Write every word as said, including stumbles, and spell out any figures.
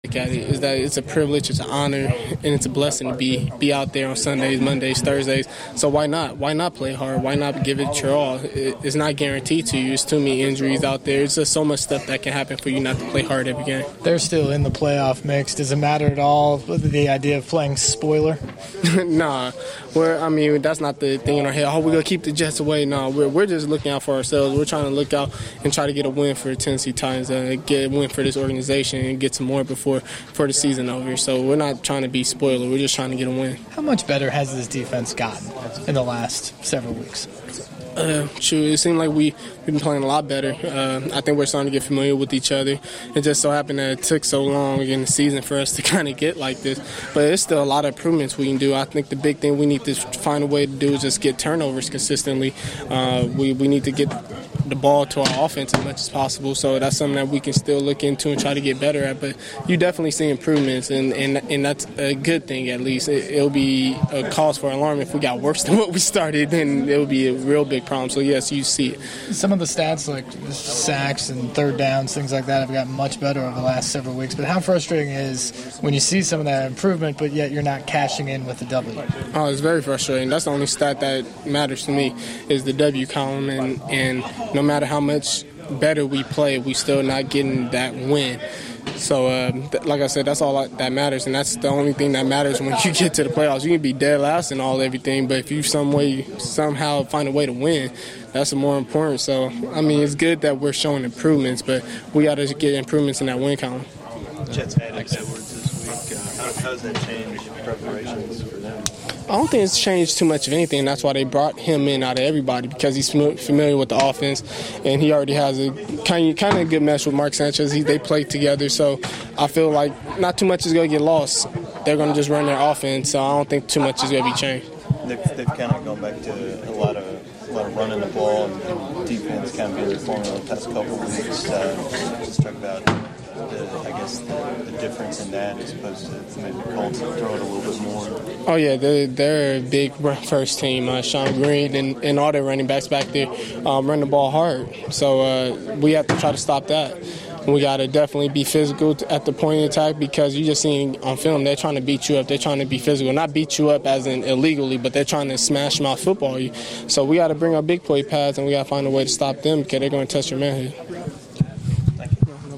At it is that it's a privilege, it's an honor, and it's a blessing to be be out there on Sundays, Mondays, Thursdays. So why not? Why not play hard? Why not give it your all? It, it's not guaranteed to you. There's too many injuries out there. It's just so much stuff that can happen for you not to play hard every game. They're still in the playoff mix. Does it matter at all, the idea of playing spoiler? Nah. We're, I mean, that's not the thing in our head. Oh, we're going to keep the Jets away. No, we're, we're just looking out for ourselves. We're trying to look out and try to get a win for the Tennessee Titans, uh, get a win for this organization, and get some more before for the season over. So we're not trying to be spoiler. We're just trying to get a win. How much better has this defense gotten in the last several weeks? Uh, true. It seemed like we, we've been playing a lot better. Uh, I think we're starting to get familiar with each other. It just so happened that it took so long in the season for us to kind of get like this. But there's still a lot of improvements we can do. I think the big thing we need to find a way to do is just get turnovers consistently. Uh, we, we need to get the ball to our offense as much as possible. So that's something that we can still look into and try to get better at. But you definitely see improvements, and, and, and that's a good thing at least. It, it'll be a cause for alarm if we got worse than what we started, then it would be a real big problem. So, yes, you see it. Some of the stats like sacks and third downs, things like that, have gotten much better over the last several weeks. But how frustrating is when you see some of that improvement, but yet you're not cashing in with the W? Oh, it's very frustrating. That's the only stat that matters to me is the W column, and, and no matter how much better we play, we still not getting that win. So, um, th- like I said, that's all that matters, and that's the only thing that matters when you get to the playoffs. You can be dead last and all everything, but if you some way, somehow find a way to win, that's more important. So, I mean, it's good that we're showing improvements, but we got to get improvements in that win column. Jets added Edwards this week. Uh, how, how does that change preparations for them? I don't think it's changed too much of anything. That's why they brought him in out of everybody, because he's familiar with the offense, and he already has a kind of, kind of good mesh with Mark Sanchez. He, they play together, so I feel like not too much is going to get lost. They're going to just run their offense, so I don't think too much is going to be changed. They've, they've kind of gone back to a lot of a lot of running the ball and defense kind of being their formula the past couple of weeks. Uh, just talk about the, I guess the, the difference in that as opposed to maybe the Colts that throw it a little bit more. Oh yeah, they're, they're a big first team. Uh, Sean Green and, and all their running backs back there um, run the ball hard. So uh, we have to try to stop that. We got to definitely be physical at the point of attack, because you just seen on film they're trying to beat you up. They're trying to be physical. Not beat you up as in illegally, but they're trying to smash mouth football you. So we got to bring our big play pads, and we got to find a way to stop them, because they're going to touch your manhood.